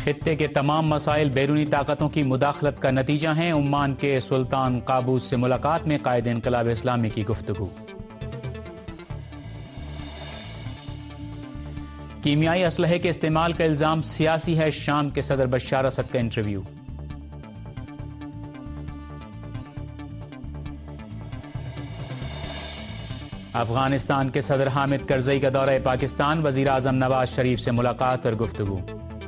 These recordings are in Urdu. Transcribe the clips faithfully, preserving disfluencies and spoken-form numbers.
خطے کے تمام مسائل بیرونی طاقتوں کی مداخلت کا نتیجہ ہیں، عمان کے سلطان قابوس سے ملاقات میں قائد انقلاب اسلامی کی گفتگو۔ کیمیائی اسلحے کے استعمال کا الزام سیاسی ہے، شام کے صدر بشار اسد کا انٹرویو۔ افغانستان کے صدر حامد کرزئی کا دورہ پاکستان، وزیر اعظم نواز شریف سے ملاقات اور گفتگو۔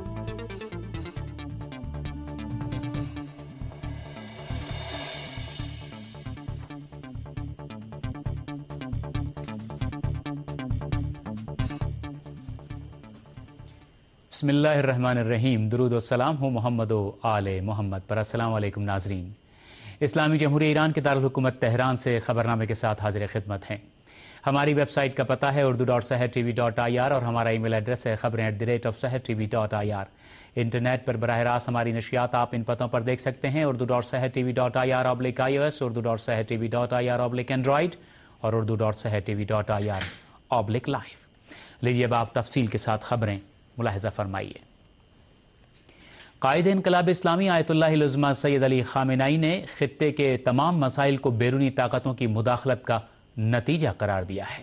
بسم اللہ الرحمن الرحیم، درود و سلام ہو محمد و آل محمد پر۔ السلام علیکم ناظرین، اسلامی جمہوریہ ایران کے دارالحکومت تہران سے خبرنامے کے ساتھ حاضر خدمت ہیں۔ ہماری ویب سائٹ کا پتہ ہے Urdu dot Sahar T V dot I R اور ہمارا ای میل ایڈریس ہے خبریں at the rate of Sahar T V dot I R. Internet پر براہ راست ہماری نشریات آپ ان پتوں پر دیکھ سکتے ہیں: Urdu dot Sahar T V dot I R oblique I O S, Urdu dot Sahar T V dot I R oblique Android اور Urdu dot Sahar T V dot I R oblique live. لیجیے اب آپ تفصیل کے ساتھ خبریں ملاحظہ فرمائیے۔ قائد انقلاب اسلامی آیت اللہ العظمہ سید علی خامنہئی نے خطے کے تمام مسائل کو بیرونی طاقتوں کی مداخلت کا نتیجہ قرار دیا ہے۔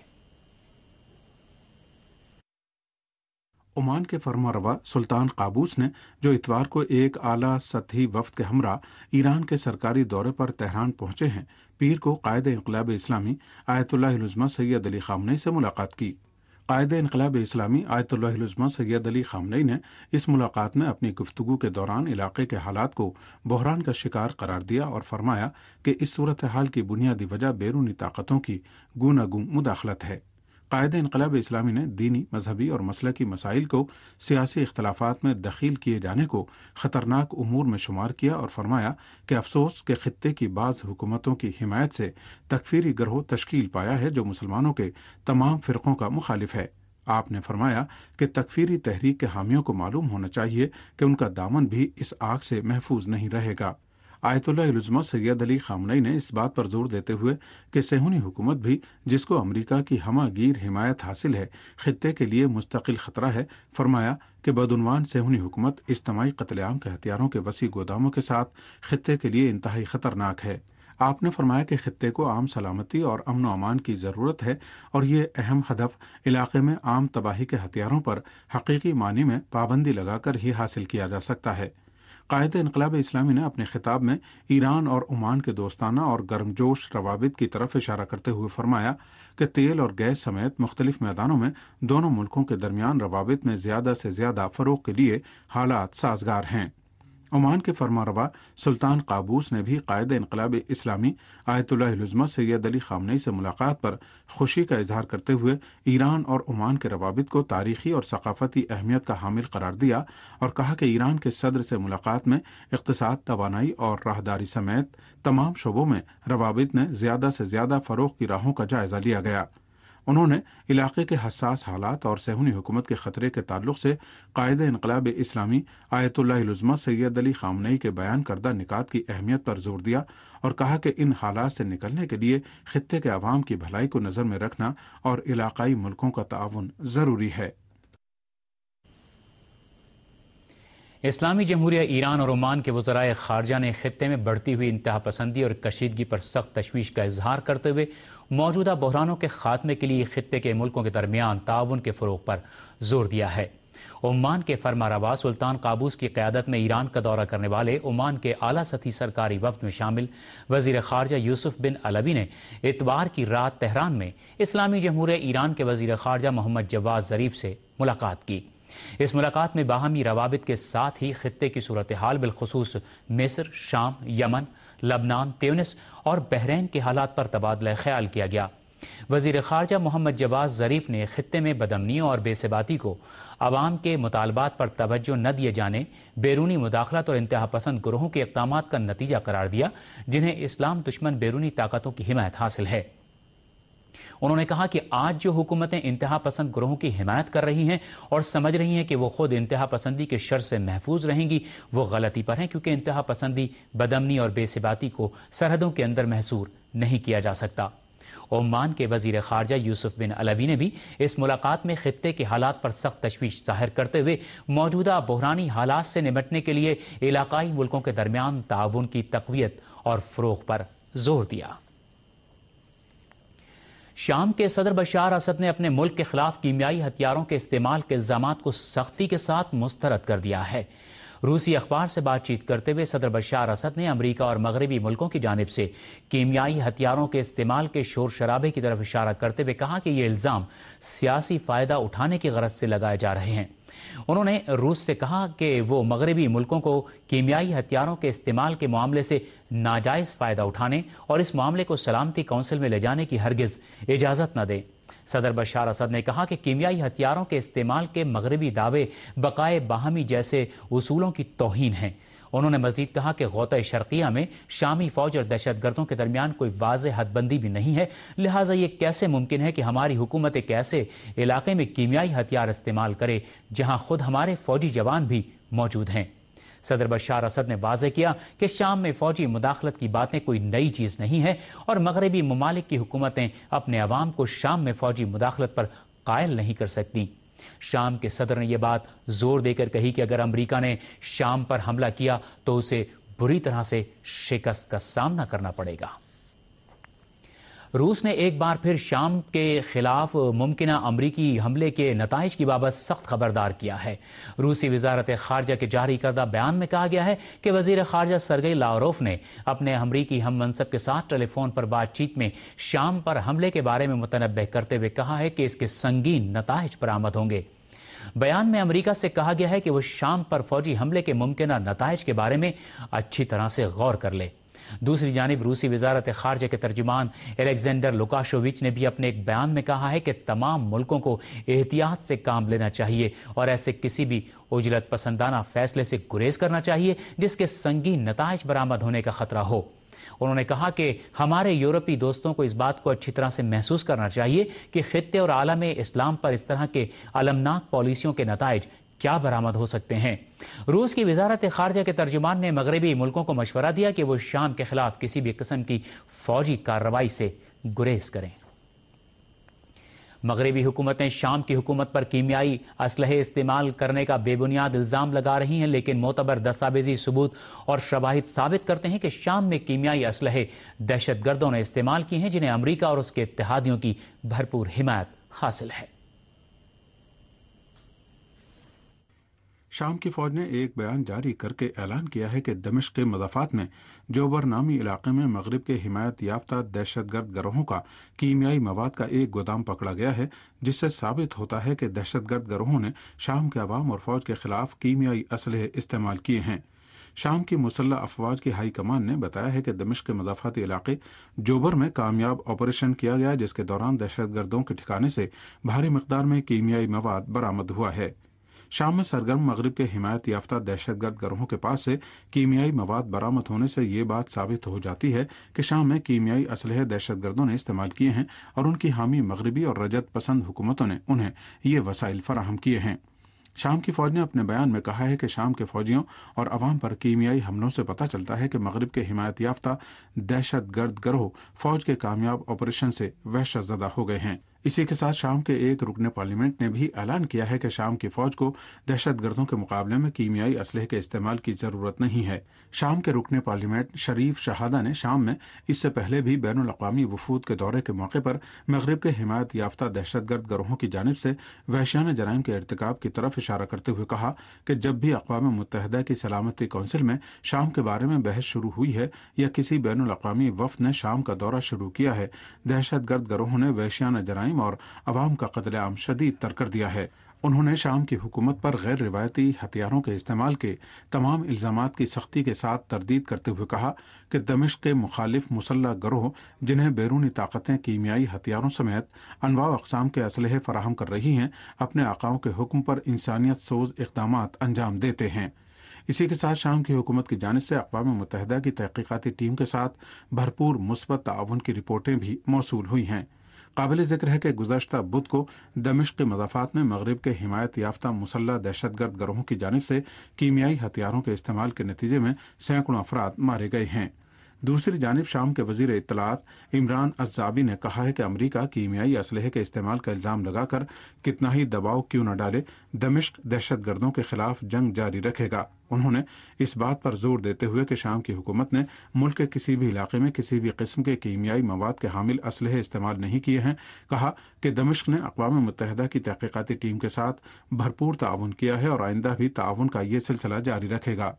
عمان کے فرما روا سلطان قابوس نے جو اتوار کو ایک اعلیٰ سطحی وفد کے ہمراہ ایران کے سرکاری دورے پر تہران پہنچے ہیں، پیر کو قائد انقلاب اسلامی آیت اللہ العظمہ سید علی خامنہئی سے ملاقات کی۔ قائد انقلاب اسلامی آیت اللہ العظمہ سید علی خامنہئی نے اس ملاقات میں اپنی گفتگو کے دوران علاقے کے حالات کو بحران کا شکار قرار دیا اور فرمایا کہ اس صورتحال کی بنیادی وجہ بیرونی طاقتوں کی گوناگون مداخلت ہے۔ قائد انقلاب اسلامی نے دینی، مذہبی اور مسلکی مسائل کو سیاسی اختلافات میں دخیل کیے جانے کو خطرناک امور میں شمار کیا اور فرمایا کہ افسوس کہ خطے کی بعض حکومتوں کی حمایت سے تکفیری گروہ تشکیل پایا ہے جو مسلمانوں کے تمام فرقوں کا مخالف ہے۔ آپ نے فرمایا کہ تکفیری تحریک کے حامیوں کو معلوم ہونا چاہیے کہ ان کا دامن بھی اس آگ سے محفوظ نہیں رہے گا۔ آیت اللہ العظمہ سید علی خامنہئی نے اس بات پر زور دیتے ہوئے کہ صہیونی حکومت بھی، جس کو امریکہ کی ہمہ گیر حمایت حاصل ہے، خطے کے لیے مستقل خطرہ ہے، فرمایا کہ بدعنوان صہیونی حکومت اجتماعی قتل عام کے ہتھیاروں کے وسیع گوداموں کے ساتھ خطے کے لیے انتہائی خطرناک ہے۔ آپ نے فرمایا کہ خطے کو عام سلامتی اور امن و امان کی ضرورت ہے اور یہ اہم ہدف علاقے میں عام تباہی کے ہتھیاروں پر حقیقی معنی میں پابندی لگا کر ہی حاصل کیا جا سکتا ہے۔ قائد انقلاب اسلامی نے اپنے خطاب میں ایران اور عمان کے دوستانہ اور گرمجوش روابط کی طرف اشارہ کرتے ہوئے فرمایا کہ تیل اور گیس سمیت مختلف میدانوں میں دونوں ملکوں کے درمیان روابط میں زیادہ سے زیادہ فروغ کے لیے حالات سازگار ہیں۔ عمان کے فرمانروا سلطان قابوس نے بھی قائد انقلاب اسلامی آیت اللہ العظمہ سید علی خامنہئی سے ملاقات پر خوشی کا اظہار کرتے ہوئے ایران اور عمان کے روابط کو تاریخی اور ثقافتی اہمیت کا حامل قرار دیا اور کہا کہ ایران کے صدر سے ملاقات میں اقتصاد، توانائی اور راہداری سمیت تمام شعبوں میں روابط میں زیادہ سے زیادہ فروغ کی راہوں کا جائزہ لیا گیا۔ انہوں نے علاقے کے حساس حالات اور صہیونی حکومت کے خطرے کے تعلق سے قائد انقلاب اسلامی آیت اللہ العظمہ سید علی خامنہئی کے بیان کردہ نکات کی اہمیت پر زور دیا اور کہا کہ ان حالات سے نکلنے کے لیے خطے کے عوام کی بھلائی کو نظر میں رکھنا اور علاقائی ملکوں کا تعاون ضروری ہے۔ اسلامی جمہوریہ ایران اور عمان کے وزرائے خارجہ نے خطے میں بڑھتی ہوئی انتہا پسندی اور کشیدگی پر سخت تشویش کا اظہار کرتے ہوئے موجودہ بحرانوں کے خاتمے کے لیے خطے کے ملکوں کے درمیان تعاون کے فروغ پر زور دیا ہے۔ عمان کے فرمانروا سلطان قابوس کی قیادت میں ایران کا دورہ کرنے والے عمان کے اعلیٰ سطحی سرکاری وفد میں شامل وزیر خارجہ یوسف بن علوی نے اتوار کی رات تہران میں اسلامی جمہوریہ ایران کے وزیر خارجہ محمد جواد ظریف سے ملاقات کی۔ اس ملاقات میں باہمی روابط کے ساتھ ہی خطے کی صورتحال بالخصوص مصر، شام، یمن، لبنان، تیونس اور بحرین کے حالات پر تبادلہ خیال کیا گیا۔ وزیر خارجہ محمد جواد ظریف نے خطے میں بدامنیوں اور بے ثباتی کو عوام کے مطالبات پر توجہ نہ دیے جانے، بیرونی مداخلت اور انتہا پسند گروہوں کے اقدامات کا نتیجہ قرار دیا جنہیں اسلام دشمن بیرونی طاقتوں کی حمایت حاصل ہے۔ انہوں نے کہا کہ آج جو حکومتیں انتہا پسند گروہوں کی حمایت کر رہی ہیں اور سمجھ رہی ہیں کہ وہ خود انتہا پسندی کے شر سے محفوظ رہیں گی، وہ غلطی پر ہیں، کیونکہ انتہا پسندی، بدامنی اور بے ثباتی کو سرحدوں کے اندر محصور نہیں کیا جا سکتا۔ عمان کے وزیر خارجہ یوسف بن علوی نے بھی اس ملاقات میں خطے کے حالات پر سخت تشویش ظاہر کرتے ہوئے موجودہ بحرانی حالات سے نمٹنے کے لیے علاقائی ملکوں کے درمیان تعاون کی تقویت اور فروغ پر زور دیا۔ شام کے صدر بشار اسد نے اپنے ملک کے خلاف کیمیائی ہتھیاروں کے استعمال کے الزامات کو سختی کے ساتھ مسترد کر دیا ہے۔ روسی اخبار سے بات چیت کرتے ہوئے صدر بشار اسد نے امریکہ اور مغربی ملکوں کی جانب سے کیمیائی ہتھیاروں کے استعمال کے شور شرابے کی طرف اشارہ کرتے ہوئے کہا کہ یہ الزام سیاسی فائدہ اٹھانے کی غرض سے لگائے جا رہے ہیں۔ انہوں نے روس سے کہا کہ وہ مغربی ملکوں کو کیمیائی ہتھیاروں کے استعمال کے معاملے سے ناجائز فائدہ اٹھانے اور اس معاملے کو سلامتی کونسل میں لے جانے کی ہرگز اجازت نہ دیں۔ صدر بشار اسد نے کہا کہ کیمیائی ہتھیاروں کے استعمال کے مغربی دعوے بقائے باہمی جیسے اصولوں کی توہین ہیں۔ انہوں نے مزید کہا کہ غوطہ شرقیہ میں شامی فوج اور دہشت گردوں کے درمیان کوئی واضح حد بندی بھی نہیں ہے، لہٰذا یہ کیسے ممکن ہے کہ ہماری حکومت ایک ایسے علاقے میں کیمیائی ہتھیار استعمال کرے جہاں خود ہمارے فوجی جوان بھی موجود ہیں۔ صدر بشار اسد نے واضح کیا کہ شام میں فوجی مداخلت کی باتیں کوئی نئی چیز نہیں ہے اور مغربی ممالک کی حکومتیں اپنے عوام کو شام میں فوجی مداخلت پر قائل نہیں کر سکتی۔ شام کے صدر نے یہ بات زور دے کر کہی کہ اگر امریکہ نے شام پر حملہ کیا تو اسے بری طرح سے شکست کا سامنا کرنا پڑے گا۔ روس نے ایک بار پھر شام کے خلاف ممکنہ امریکی حملے کے نتائج کی بابت سخت خبردار کیا ہے۔ روسی وزارت خارجہ کے جاری کردہ بیان میں کہا گیا ہے کہ وزیر خارجہ سرگئی لاوروف نے اپنے امریکی ہم منصب کے ساتھ ٹیلی فون پر بات چیت میں شام پر حملے کے بارے میں متنبہ کرتے ہوئے کہا ہے کہ اس کے سنگین نتائج برآمد ہوں گے۔ بیان میں امریکہ سے کہا گیا ہے کہ وہ شام پر فوجی حملے کے ممکنہ نتائج کے بارے میں اچھی طرح سے غور کر لے۔ دوسری جانب روسی وزارت خارجہ کے ترجمان الیگزینڈر لوکاشووچ نے بھی اپنے ایک بیان میں کہا ہے کہ تمام ملکوں کو احتیاط سے کام لینا چاہیے اور ایسے کسی بھی عجلت پسندانہ فیصلے سے گریز کرنا چاہیے جس کے سنگین نتائج برآمد ہونے کا خطرہ ہو۔ انہوں نے کہا کہ ہمارے یورپی دوستوں کو اس بات کو اچھی طرح سے محسوس کرنا چاہیے کہ خطے اور عالم اسلام پر اس طرح کے المناک پالیسیوں کے نتائج کیا برآمد ہو سکتے ہیں۔ روس کی وزارت خارجہ کے ترجمان نے مغربی ملکوں کو مشورہ دیا کہ وہ شام کے خلاف کسی بھی قسم کی فوجی کارروائی سے گریز کریں۔ مغربی حکومتیں شام کی حکومت پر کیمیائی اسلحے استعمال کرنے کا بے بنیاد الزام لگا رہی ہیں، لیکن معتبر دستاویزی ثبوت اور شواہد ثابت کرتے ہیں کہ شام میں کیمیائی اسلحے دہشت گردوں نے استعمال کیے ہیں جنہیں امریکہ اور اس کے اتحادیوں کی بھرپور حمایت حاصل ہے۔ شام کی فوج نے ایک بیان جاری کر کے اعلان کیا ہے کہ دمشق کے مضافات میں جوبر نامی علاقے میں مغرب کے حمایت یافتہ دہشت گرد گروہوں کا کیمیائی مواد کا ایک گودام پکڑا گیا ہے، جس سے ثابت ہوتا ہے کہ دہشت گرد گروہوں نے شام کے عوام اور فوج کے خلاف کیمیائی اسلحے استعمال کیے ہیں۔ شام کی مسلح افواج کی ہائی کمان نے بتایا ہے کہ دمشق کے مضافاتی علاقے جوبر میں کامیاب آپریشن کیا گیا، جس کے دوران دہشت گردوں کے ٹھکانے سے بھاری مقدار میں کیمیائی مواد برآمد ہوا ہے۔ شام میں سرگرم مغرب کے حمایت یافتہ دہشت گرد گروہوں کے پاس سے کیمیائی مواد برآمد ہونے سے یہ بات ثابت ہو جاتی ہے کہ شام میں کیمیائی اسلحے دہشت گردوں نے استعمال کیے ہیں اور ان کی حامی مغربی اور رجت پسند حکومتوں نے انہیں یہ وسائل فراہم کیے ہیں۔ شام کی فوج نے اپنے بیان میں کہا ہے کہ شام کے فوجیوں اور عوام پر کیمیائی حملوں سے پتہ چلتا ہے کہ مغرب کے حمایت یافتہ دہشت گرد گروہ فوج کے کامیاب آپریشن سے وحشت زدہ ہو گئے ہیں۔ اسی کے ساتھ شام کے ایک رکن پارلیمنٹ نے بھی اعلان کیا ہے کہ شام کی فوج کو دہشت گردوں کے مقابلے میں کیمیائی اسلحے کے استعمال کی ضرورت نہیں ہے۔ شام کے رکن پارلیمنٹ شریف شہادہ نے شام میں اس سے پہلے بھی بین الاقوامی وفود کے دورے کے موقع پر مغرب کے حمایت یافتہ دہشت گرد گروہوں کی جانب سے وحشیانہ جرائم کے ارتکاب کی طرف اشارہ کرتے ہوئے کہا کہ جب بھی اقوام متحدہ کی سلامتی کونسل میں شام کے بارے میں بحث شروع ہوئی ہے یا کسی بین الاقوامی وفد نے شام کا دورہ شروع کیا ہے، دہشت گرد گروہوں نے وحشیانہ جرائم اور عوام کا قتل عام شدید تر کر دیا ہے۔ انہوں نے شام کی حکومت پر غیر روایتی ہتھیاروں کے استعمال کے تمام الزامات کی سختی کے ساتھ تردید کرتے ہوئے کہا کہ دمشق کے مخالف مسلح گروہ جنہیں بیرونی طاقتیں کیمیائی ہتھیاروں سمیت انواع اقسام کے اسلحے فراہم کر رہی ہیں، اپنے آقاؤں کے حکم پر انسانیت سوز اقدامات انجام دیتے ہیں۔ اسی کے ساتھ شام کی حکومت کی جانب سے اقوام متحدہ کی تحقیقاتی ٹیم کے ساتھ بھرپور مثبت تعاون کی رپورٹیں بھی موصول ہوئی ہیں۔ قابل ذکر ہے کہ گزشتہ بدھ کو دمشق کے مضافات میں مغرب کے حمایت یافتہ مسلح دہشت گرد گروہوں کی جانب سے کیمیائی ہتھیاروں کے استعمال کے نتیجے میں سینکڑوں افراد مارے گئے ہیں۔ دوسری جانب شام کے وزیر اطلاعات عمران الزابی نے کہا ہے کہ امریکہ کیمیائی اسلحے کے استعمال کا الزام لگا کر کتنا ہی دباؤ کیوں نہ ڈالے، دمشق دہشت گردوں کے خلاف جنگ جاری رکھے گا۔ انہوں نے اس بات پر زور دیتے ہوئے کہ شام کی حکومت نے ملک کے کسی بھی علاقے میں کسی بھی قسم کے کیمیائی مواد کے حامل اسلحے استعمال نہیں کیے ہیں، کہا کہ دمشق نے اقوام متحدہ کی تحقیقاتی ٹیم کے ساتھ بھرپور تعاون کیا ہے اور آئندہ بھی تعاون کا یہ سلسلہ جاری رکھے گا۔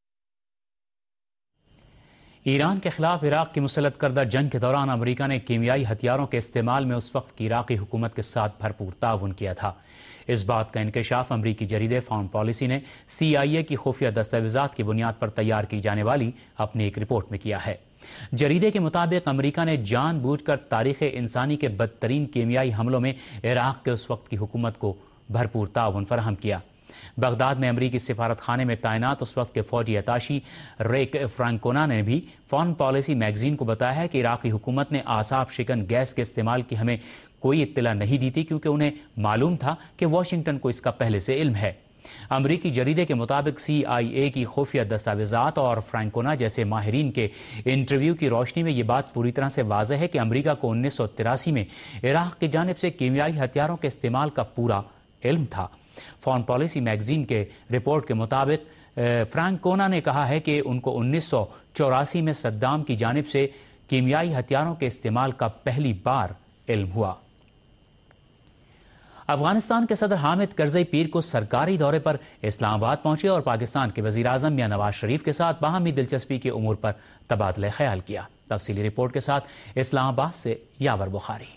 ایران کے خلاف عراق کی مسلط کردہ جنگ کے دوران امریکہ نے کیمیائی ہتھیاروں کے استعمال میں اس وقت کی عراقی حکومت کے ساتھ بھرپور تعاون کیا تھا۔ اس بات کا انکشاف امریکی جریدے فارن پالیسی نے سی آئی اے کی خفیہ دستاویزات کی بنیاد پر تیار کی جانے والی اپنی ایک رپورٹ میں کیا ہے۔ جریدے کے مطابق امریکہ نے جان بوجھ کر تاریخ انسانی کے بدترین کیمیائی حملوں میں عراق کے اس وقت کی حکومت کو بھرپور تعاون فراہم کیا۔ بغداد میں امریکی سفارت خانے میں تعینات اس وقت کے فوجی اتاشی ریک فرانکونا نے بھی فارن پالیسی میگزین کو بتایا ہے کہ عراقی حکومت نے اعصاب شکن گیس کے استعمال کی ہمیں کوئی اطلاع نہیں دی تھی، کیونکہ انہیں معلوم تھا کہ واشنگٹن کو اس کا پہلے سے علم ہے۔ امریکی جریدے کے مطابق سی آئی اے کی خفیہ دستاویزات اور فرانکونا جیسے ماہرین کے انٹرویو کی روشنی میں یہ بات پوری طرح سے واضح ہے کہ امریکہ کو انیس سو تراسی میں عراق کی جانب سے کیمیائی ہتھیاروں کے استعمال کا پورا علم تھا۔ فارن پالیسی میگزین کے رپورٹ کے مطابق فرانکونا نے کہا ہے کہ ان کو انیس سو چوراسی میں صدام کی جانب سے کیمیائی ہتھیاروں کے استعمال کا پہلی بار علم ہوا۔ افغانستان کے صدر حامد کرزئی پیر کو سرکاری دورے پر اسلام آباد پہنچے اور پاکستان کے وزیر اعظم میاں نواز شریف کے ساتھ باہمی دلچسپی کے امور پر تبادلہ خیال کیا۔ تفصیلی رپورٹ کے ساتھ اسلام آباد سے یاور بخاری۔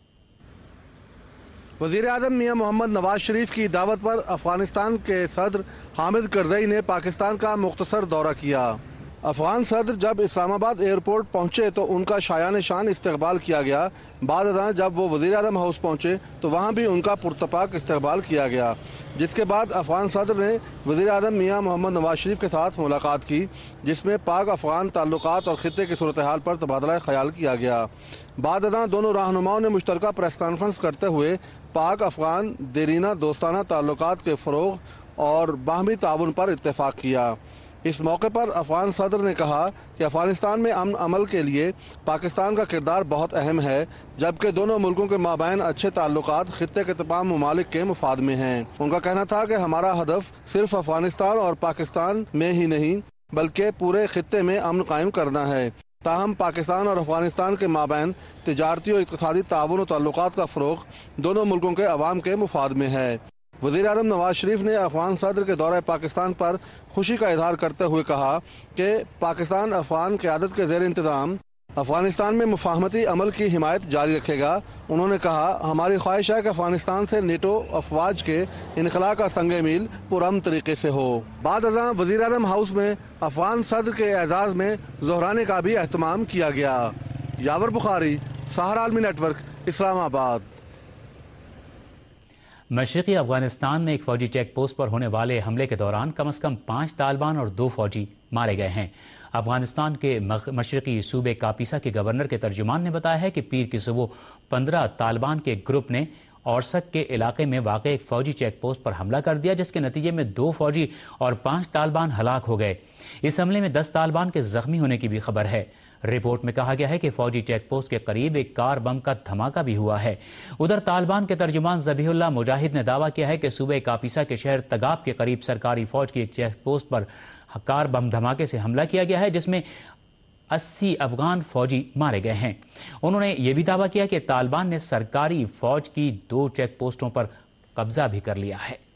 وزیر اعظم میاں محمد نواز شریف کی دعوت پر افغانستان کے صدر حامد کرزئی نے پاکستان کا مختصر دورہ کیا۔ افغان صدر جب اسلام آباد ایئرپورٹ پہنچے تو ان کا شایان شان استقبال کیا گیا۔ بعد ازاں جب وہ وزیر اعظم ہاؤس پہنچے تو وہاں بھی ان کا پرتپاک استقبال کیا گیا، جس کے بعد افغان صدر نے وزیر اعظم میاں محمد نواز شریف کے ساتھ ملاقات کی، جس میں پاک افغان تعلقات اور خطے کی صورتحال پر تبادلہ خیال کیا گیا۔ بعد ازاں دونوں رہنماؤں نے مشترکہ پریس کانفرنس کرتے ہوئے پاک افغان دیرینہ دوستانہ تعلقات کے فروغ اور باہمی تعاون پر اتفاق کیا۔ اس موقع پر افغان صدر نے کہا کہ افغانستان میں امن عمل کے لیے پاکستان کا کردار بہت اہم ہے، جبکہ دونوں ملکوں کے مابین اچھے تعلقات خطے کے تمام ممالک کے مفاد میں ہیں۔ ان کا کہنا تھا کہ ہمارا ہدف صرف افغانستان اور پاکستان میں ہی نہیں بلکہ پورے خطے میں امن قائم کرنا ہے۔ تاہم پاکستان اور افغانستان کے مابین تجارتی اور اقتصادی تعاون و تعلقات کا فروغ دونوں ملکوں کے عوام کے مفاد میں ہے۔ وزیر اعظم نواز شریف نے افغان صدر کے دورہ پاکستان پر خوشی کا اظہار کرتے ہوئے کہا کہ پاکستان افغان قیادت کے زیر انتظام افغانستان میں مفاہمتی عمل کی حمایت جاری رکھے گا۔ انہوں نے کہا، ہماری خواہش ہے کہ افغانستان سے نیٹو افواج کے انخلاء کا سنگ میل پرامن طریقے سے ہو۔ بعد ازاں وزیر اعظم ہاؤس میں افغان صدر کے اعزاز میں ظہرانے کا بھی اہتمام کیا گیا۔ یاور بخاری، سہارا عالمی نیٹ ورک، اسلام آباد۔ مشرقی افغانستان میں ایک فوجی چیک پوسٹ پر ہونے والے حملے کے دوران کم از کم پانچ طالبان اور دو فوجی مارے گئے ہیں۔ افغانستان کے مشرقی صوبے کاپیسا کے گورنر کے ترجمان نے بتایا ہے کہ پیر کی صبح پندرہ طالبان کے گروپ نے اورسک کے علاقے میں واقع ایک فوجی چیک پوسٹ پر حملہ کر دیا، جس کے نتیجے میں دو فوجی اور پانچ طالبان ہلاک ہو گئے۔ اس حملے میں دس طالبان کے زخمی ہونے کی بھی خبر ہے۔ رپورٹ میں کہا گیا ہے کہ فوجی چیک پوسٹ کے قریب ایک کار بم کا دھماکہ بھی ہوا ہے۔ ادھر طالبان کے ترجمان ذبیح اللہ مجاہد نے دعویٰ کیا ہے کہ صوبہ کاپیسا کے شہر تگاب کے قریب سرکاری فوج کی ایک چیک پوسٹ پر کار بم دھماکے سے حملہ کیا گیا ہے، جس میں اسی افغان فوجی مارے گئے ہیں۔ انہوں نے یہ بھی دعویٰ کیا کہ طالبان نے سرکاری فوج کی دو چیک پوسٹوں پر قبضہ بھی کر لیا ہے۔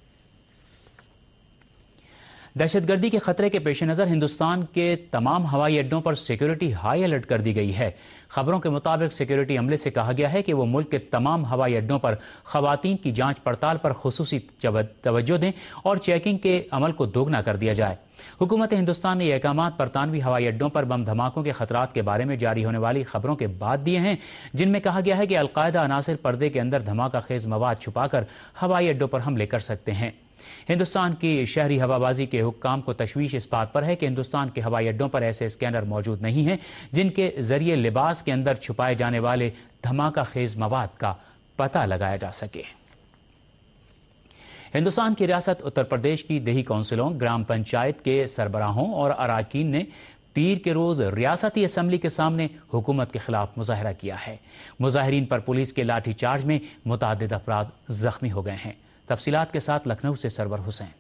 دہشت گردی کے خطرے کے پیش نظر ہندوستان کے تمام ہوائی اڈوں پر سیکیورٹی ہائی الرٹ کر دی گئی ہے۔ خبروں کے مطابق سیکیورٹی عملے سے کہا گیا ہے کہ وہ ملک کے تمام ہوائی اڈوں پر خواتین کی جانچ پڑتال پر خصوصی توجہ دیں اور چیکنگ کے عمل کو دوگنا کر دیا جائے۔ حکومت ہندوستان نے یہ احکامات برطانوی ہوائی اڈوں پر بم دھماکوں کے خطرات کے بارے میں جاری ہونے والی خبروں کے بعد دیے ہیں، جن میں کہا گیا ہے کہ القاعدہ عناصر پردے کے اندر دھماکہ خیز مواد چھپا کر ہوائی اڈوں پر حملے کر سکتے ہیں۔ ہندوستان کی شہری ہوابازی کے حکام کو تشویش اس بات پر ہے کہ ہندوستان کے ہوائی اڈوں پر ایسے اسکینر موجود نہیں ہیں جن کے ذریعے لباس کے اندر چھپائے جانے والے دھماکہ خیز مواد کا پتہ لگایا جا سکے۔ ہندوستان کی ریاست اتر پردیش کی دیہی کونسلوں، گرام پنچایت کے سربراہوں اور اراکین نے پیر کے روز ریاستی اسمبلی کے سامنے حکومت کے خلاف مظاہرہ کیا ہے۔ مظاہرین پر پولیس کے لاٹھی چارج میں متعدد افراد زخمی ہو گئے ہیں۔ تفصیلات کے ساتھ لکھنؤ سے سرور حسین۔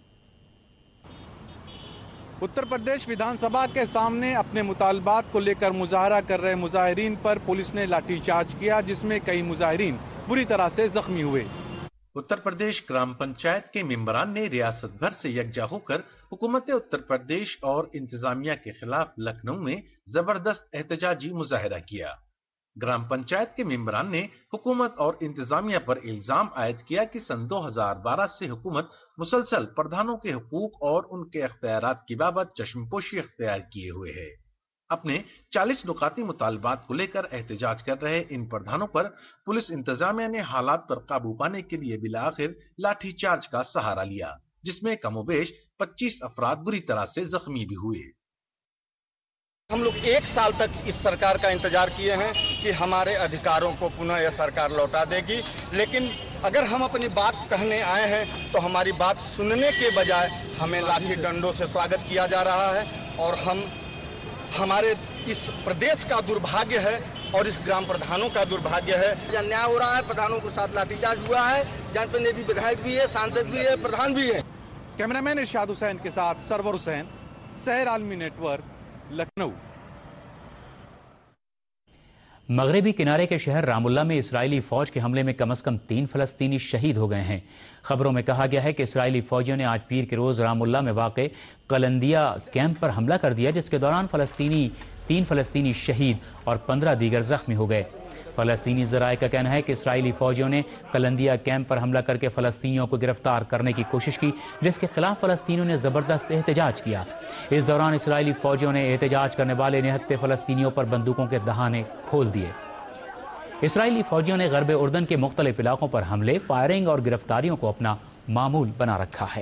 اتر پردیش ویدھان سبھا کے سامنے اپنے مطالبات کو لے کر مظاہرہ کر رہے مظاہرین پر پولیس نے لاٹھی چارج کیا، جس میں کئی مظاہرین بری طرح سے زخمی ہوئے۔ اتر پردیش گرام پنچایت کے ممبران نے ریاست بھر سے یکجا ہو کر حکومت اتر پردیش اور انتظامیہ کے خلاف لکھنؤ میں زبردست احتجاجی مظاہرہ کیا۔ گرام پنچایت کے ممبران نے حکومت اور انتظامیہ پر الزام عائد کیا کہ سن دو ہزار بارہ سے حکومت مسلسل پردھانوں کے حقوق اور ان کے اختیارات کی بابت چشم پوشی اختیار کیے ہوئے ہے۔ اپنے چالیس نکاتی مطالبات کو لے کر احتجاج کر رہے ان پردھانوں پر پولیس انتظامیہ نے حالات پر قابو پانے کے لیے بالآخر لاٹھی چارج کا سہارا لیا، جس میں کم و بیش پچیس افراد بری طرح سے زخمی بھی ہوئے۔ ہم لوگ ایک سال تک اس سرکار کا انتظار کیے ہیں کہ ہمارے ادھیکاروں کو پنہ یہ سرکار لوٹا دے گی، لیکن اگر ہم اپنی بات کہنے آئے ہیں تو ہماری بات سننے کے بجائے ہمیں لاٹھی ڈنڈوں سے سواگت کیا جا رہا ہے، اور ہم ہمارے اس پردیش کا دربھاگیہ ہے اور اس گرام پردھانوں کا دربھاگیہ ہے۔ جہاں انیاء ہو رہا ہے، پردھانوں کے ساتھ لاٹھی چارج ہوا ہے، جہاں پہ نیبی ودھائک بھی ہے، سانسد بھی ہے، پردھان بھی ہے۔ کیمرہ مین ارشاد حسین کے ساتھ سرور حسین، سیر عالمی نیٹ ورک، لکھنؤ۔ مغربی کنارے کے شہر رام اللہ میں اسرائیلی فوج کے حملے میں کم از کم تین فلسطینی شہید ہو گئے ہیں۔ خبروں میں کہا گیا ہے کہ اسرائیلی فوجیوں نے آج پیر کے روز رام اللہ میں واقع قلندیہ کیمپ پر حملہ کر دیا، جس کے دوران فلسطینی تین فلسطینی شہید اور پندرہ دیگر زخمی ہو گئے۔ فلسطینی ذرائع کا کہنا ہے کہ اسرائیلی فوجیوں نے قلندیہ کیمپ پر حملہ کر کے فلسطینیوں کو گرفتار کرنے کی کوشش کی، جس کے خلاف فلسطینیوں نے زبردست احتجاج کیا۔ اس دوران اسرائیلی فوجیوں نے احتجاج کرنے والے نہتے فلسطینیوں پر بندوقوں کے دہانے کھول دیے۔ اسرائیلی فوجیوں نے غرب اردن کے مختلف علاقوں پر حملے، فائرنگ اور گرفتاریوں کو اپنا معمول بنا رکھا ہے۔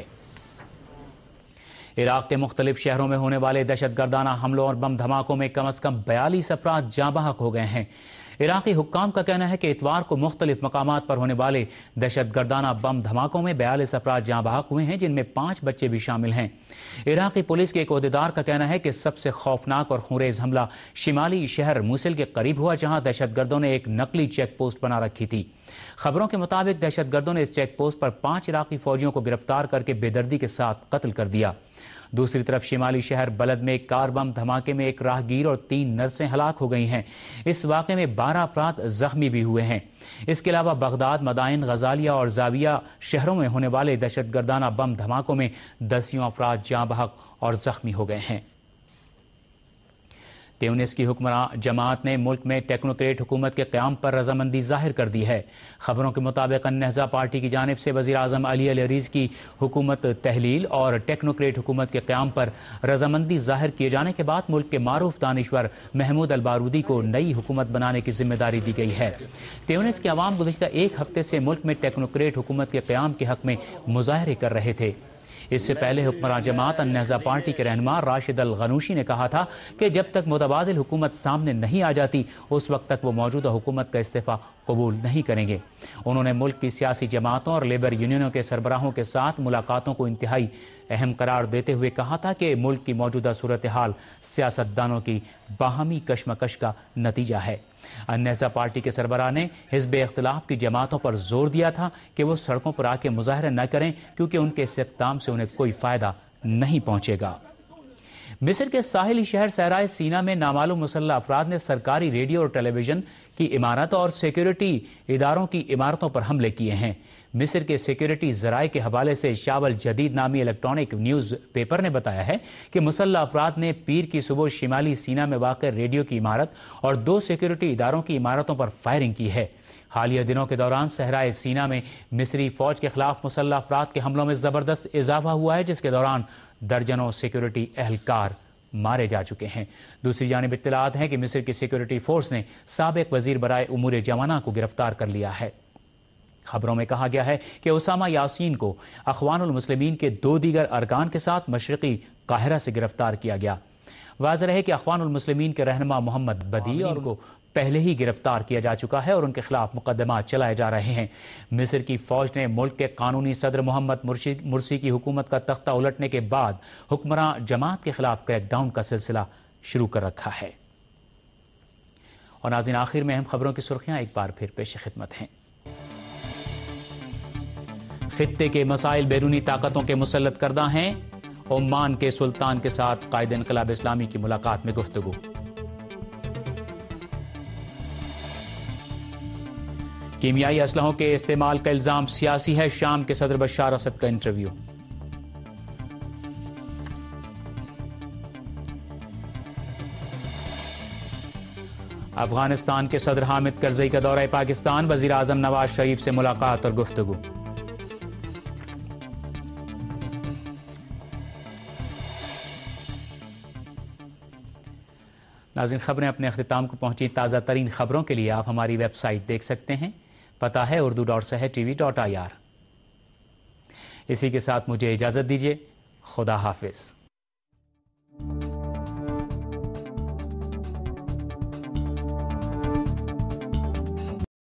عراق کے مختلف شہروں میں ہونے والے دہشت گردانہ حملوں اور بم دھماکوں میں کم از کم بیالیس افراد جاں بحق ہو گئے ہیں۔ عراقی حکام کا کہنا ہے کہ اتوار کو مختلف مقامات پر ہونے والے دہشت گردانہ بم دھماکوں میں بیالیس افراد جاں بحق ہوئے ہیں، جن میں پانچ بچے بھی شامل ہیں۔ عراقی پولیس کے ایک عہدیدار کا کہنا ہے کہ سب سے خوفناک اور خونریز حملہ شمالی شہر موصل کے قریب ہوا، جہاں دہشت گردوں نے ایک نقلی چیک پوسٹ بنا رکھی تھی۔ خبروں کے مطابق دہشت گردوں نے اس چیک پوسٹ پر پانچ عراقی فوجیوں کو گرفتار کر کے بے دردی کے ساتھ قتل کر دیا۔ دوسری طرف شمالی شہر بلد میں ایک کار بم دھماکے میں ایک راہگیر اور تین نرسیں ہلاک ہو گئی ہیں۔ اس واقعے میں بارہ افراد زخمی بھی ہوئے ہیں۔ اس کے علاوہ بغداد، مدائن، غزالیہ اور زاویہ شہروں میں ہونے والے دہشت گردانہ بم دھماکوں میں دسیوں افراد جاں بحق اور زخمی ہو گئے ہیں۔ تیونس کی حکمراں جماعت نے ملک میں ٹیکنوکریٹ حکومت کے قیام پر رضامندی ظاہر کر دی ہے۔ خبروں کے مطابق النہضہ پارٹی کی جانب سے وزیر اعظم علی العریز کی حکومت تحلیل اور ٹیکنوکریٹ حکومت کے قیام پر رضامندی ظاہر کیے جانے کے بعد ملک کے معروف دانشور محمود البارودی کو نئی حکومت بنانے کی ذمہ داری دی گئی ہے۔ تیونس کے عوام گزشتہ ایک ہفتے سے ملک میں ٹیکنوکریٹ حکومت کے قیام کے حق میں مظاہرے کر رہے تھے۔ اس سے پہلے حکمراں جماعت النہضہ پارٹی کے رہنما راشد الغنوشی نے کہا تھا کہ جب تک متبادل حکومت سامنے نہیں آ جاتی اس وقت تک وہ موجودہ حکومت کا استعفیٰ قبول نہیں کریں گے۔ انہوں نے ملک کی سیاسی جماعتوں اور لیبر یونینوں کے سربراہوں کے ساتھ ملاقاتوں کو انتہائی اہم قرار دیتے ہوئے کہا تھا کہ ملک کی موجودہ صورتحال سیاستدانوں کی باہمی کشمکش کا نتیجہ ہے۔ النہضہ پارٹی کے سربراہ نے حزب اختلاف کی جماعتوں پر زور دیا تھا کہ وہ سڑکوں پر آ کے مظاہرے نہ کریں، کیونکہ ان کے اس اقدام سے انہیں کوئی فائدہ نہیں پہنچے گا۔ مصر کے ساحلی شہر صحرائے سینا میں نامعلوم مسلح افراد نے سرکاری ریڈیو اور ٹیلی ویژن کی عمارت اور سیکیورٹی اداروں کی عمارتوں پر حملے کیے ہیں۔ مصر کے سیکیورٹی ذرائع کے حوالے سے شاول جدید نامی الیکٹرانک نیوز پیپر نے بتایا ہے کہ مسلح افراد نے پیر کی صبح شمالی سینا میں واقع ریڈیو کی عمارت اور دو سیکیورٹی اداروں کی عمارتوں پر فائرنگ کی ہے۔ حالیہ دنوں کے دوران صحرائے سینا میں مصری فوج کے خلاف مسلح افراد کے حملوں میں زبردست اضافہ ہوا ہے، جس کے دوران درجنوں سیکیورٹی اہلکار مارے جا چکے ہیں۔ دوسری جانب اطلاعات ہیں کہ مصر کی سیکیورٹی فورس نے سابق وزیر برائے امور جوانہ کو گرفتار کر لیا ہے۔ خبروں میں کہا گیا ہے کہ اسامہ یاسین کو اخوان المسلمین کے دو دیگر ارکان کے ساتھ مشرقی قاہرہ سے گرفتار کیا گیا۔ واضح ہے کہ اخوان المسلمین کے رہنما محمد بدی اور کو پہلے ہی گرفتار کیا جا چکا ہے اور ان کے خلاف مقدمات چلائے جا رہے ہیں۔ مصر کی فوج نے ملک کے قانونی صدر محمد مرسی کی حکومت کا تختہ الٹنے کے بعد حکمراں جماعت کے خلاف کریک ڈاؤن کا سلسلہ شروع کر رکھا ہے۔ اور ناظرین، آخر میں اہم خبروں کی سرخیاں ایک بار پھر پیش خدمت ہیں۔ خطے کے مسائل بیرونی طاقتوں کے مسلط کردہ ہیں، عمان کے سلطان کے ساتھ قائد انقلاب اسلامی کی ملاقات میں گفتگو۔ کیمیائی اسلحوں کے استعمال کا الزام سیاسی ہے، شام کے صدر بشار اسد کا انٹرویو۔ افغانستان کے صدر حامد کرزئی کا دورہ پاکستان، وزیر اعظم نواز شریف سے ملاقات اور گفتگو۔ ناظرین، خبریں اپنے اختتام کو پہنچی۔ تازہ ترین خبروں کے لیے آپ ہماری ویب سائٹ دیکھ سکتے ہیں، پتہ ہے Urdu dot Sahar T V dot I R. اسی کے ساتھ مجھے اجازت دیجیے، خدا حافظ۔